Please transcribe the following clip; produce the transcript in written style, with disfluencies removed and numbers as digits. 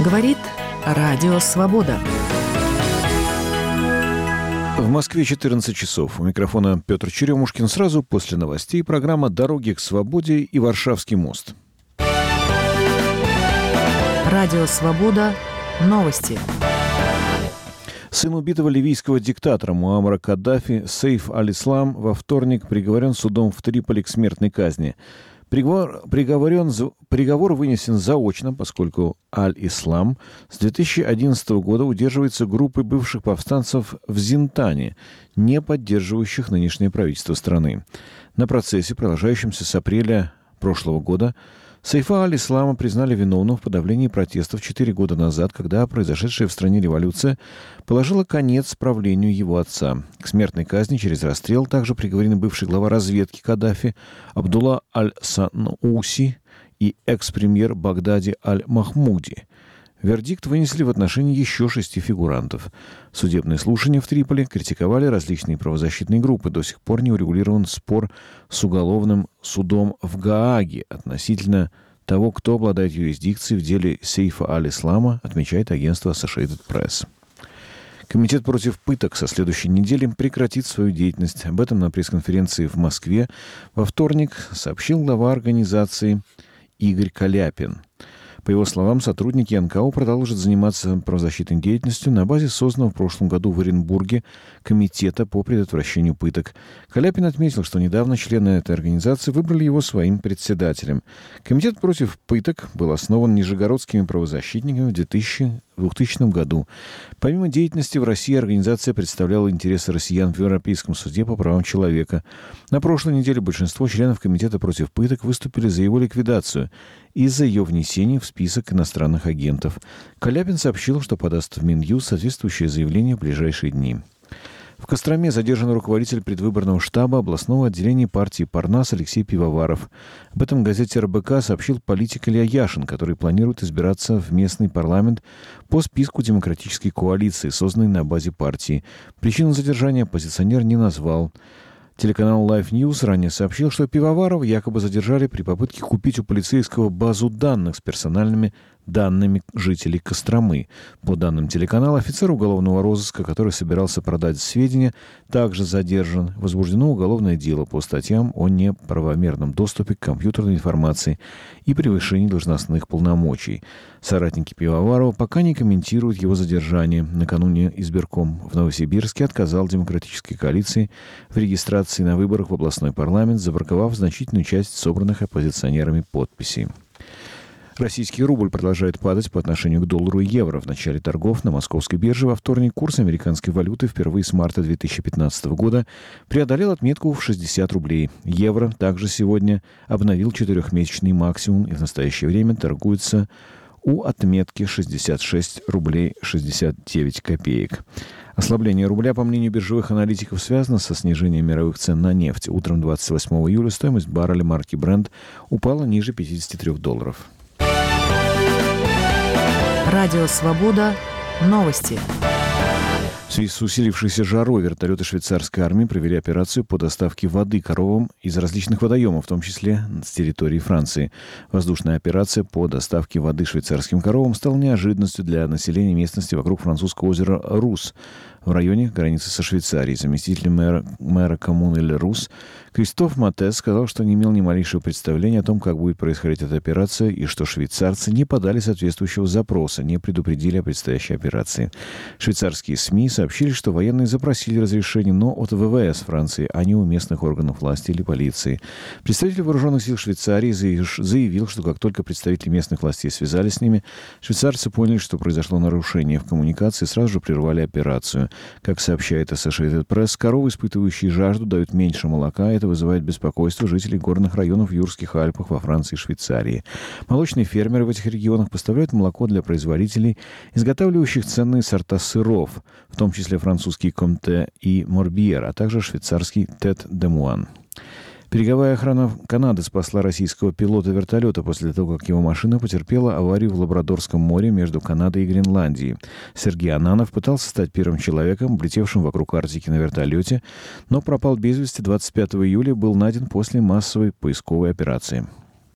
Говорит Радио Свобода. В Москве 14 часов. У микрофона Петр Черемушкин. Сразу после новостей программа «Дороги к свободе» и Варшавский мост. Радио Свобода. Новости. Сын убитого ливийского диктатора Муаммара Каддафи Сейф аль-Ислам во вторник приговорен судом в Триполи к смертной казни. Приговор вынесен заочно, поскольку Аль-Ислам с 2011 года удерживается группой бывших повстанцев в Зинтане, не поддерживающих нынешнее правительство страны. На процессе, продолжающемся с апреля прошлого года, Сейфа аль-Ислама признали виновным в подавлении протестов 4 года назад, когда произошедшая в стране революция положила конец правлению его отца. К смертной казни через расстрел также приговорены бывший глава разведки Каддафи Абдулла аль-Сануси и экс-премьер Багдади аль-Махмуди. Вердикт вынесли в отношении еще 6 фигурантов. Судебные слушания в Триполи критиковали различные правозащитные группы. До сих пор не урегулирован спор с уголовным судом в Гааге относительно того, кто обладает юрисдикцией в деле Сейфа аль-Ислама, отмечает агентство Associated Press. Комитет против пыток со следующей недели прекратит свою деятельность. Об этом на пресс-конференции в Москве во вторник сообщил глава организации Игорь Каляпин. По его словам, сотрудники НКО продолжат заниматься правозащитной деятельностью на базе созданного в прошлом году в Оренбурге Комитета по предотвращению пыток. Каляпин отметил, что недавно члены этой организации выбрали его своим председателем. Комитет против пыток был основан нижегородскими правозащитниками в 2000 году. Помимо деятельности в России, организация представляла интересы россиян в Европейском суде по правам человека. На прошлой неделе большинство членов Комитета против пыток выступили за его ликвидацию из-за ее внесения в список иностранных агентов. Каляпин сообщил, что подаст в Минюст соответствующее заявление в ближайшие дни. В Костроме задержан руководитель предвыборного штаба областного отделения партии «Парнас» Алексей Пивоваров. Об этом в газете РБК сообщил политик Илья Яшин, который планирует избираться в местный парламент по списку демократической коалиции, созданной на базе партии. Причину задержания оппозиционер не назвал. Телеканал Live News ранее сообщил, что Пивоварова якобы задержали при попытке купить у полицейского базу данных с персональными данными жителей Костромы. По данным телеканала, офицер уголовного розыска, который собирался продать сведения, также задержан. Возбуждено уголовное дело по статьям о неправомерном доступе к компьютерной информации и превышении должностных полномочий. Соратники Пивоварова пока не комментируют его задержание. Накануне избирком в Новосибирске отказал демократической коалиции в регистрации на выборах в областной парламент, забраковав значительную часть собранных оппозиционерами подписей. Российский рубль продолжает падать по отношению к доллару и евро. В начале торгов на московской бирже во вторник курс американской валюты впервые с марта 2015 года преодолел отметку в 60 рублей. Евро также сегодня обновил 4-месячный максимум и в настоящее время торгуется у отметки 66 рублей 69 копеек. Ослабление рубля, по мнению биржевых аналитиков, связано со снижением мировых цен на нефть. Утром 28 июля стоимость барреля марки Brent упала ниже $53. Радио Свобода. Новости. В связи с усилившейся жарой вертолеты швейцарской армии провели операцию по доставке воды коровам из различных водоемов, в том числе с территории Франции. Воздушная операция по доставке воды швейцарским коровам стала неожиданностью для населения местности вокруг французского озера Рус в районе границы со Швейцарией. Заместитель мэра коммуны Эль-Рус Кристоф Матес сказал, что не имел ни малейшего представления о том, как будет происходить эта операция, и что швейцарцы не подали соответствующего запроса, не предупредили о предстоящей операции. Швейцарские СМИ сообщили, что военные запросили разрешение, но от ВВС Франции, а не у местных органов власти или полиции. Представитель вооруженных сил Швейцарии заявил, что как только представители местных властей связались с ними, швейцарцы поняли, что произошло нарушение в коммуникации, и сразу же прервали операцию. Как сообщает Associated Press, коровы, испытывающие жажду, дают меньше молока. Это вызывает беспокойство жителей горных районов в Юрских Альпах во Франции и Швейцарии. Молочные фермеры в этих регионах поставляют молоко для производителей, изготавливающих ценные сорта сыров, в том числе французский Комте и Морбьер, а также швейцарский Тет де Муан. Береговая охрана Канады спасла российского пилота вертолета после того, как его машина потерпела аварию в Лабрадорском море между Канадой и Гренландией. Сергей Ананов пытался стать первым человеком, облетевшим вокруг Арктики на вертолете, но пропал без вести 25 июля, был найден после массовой поисковой операции.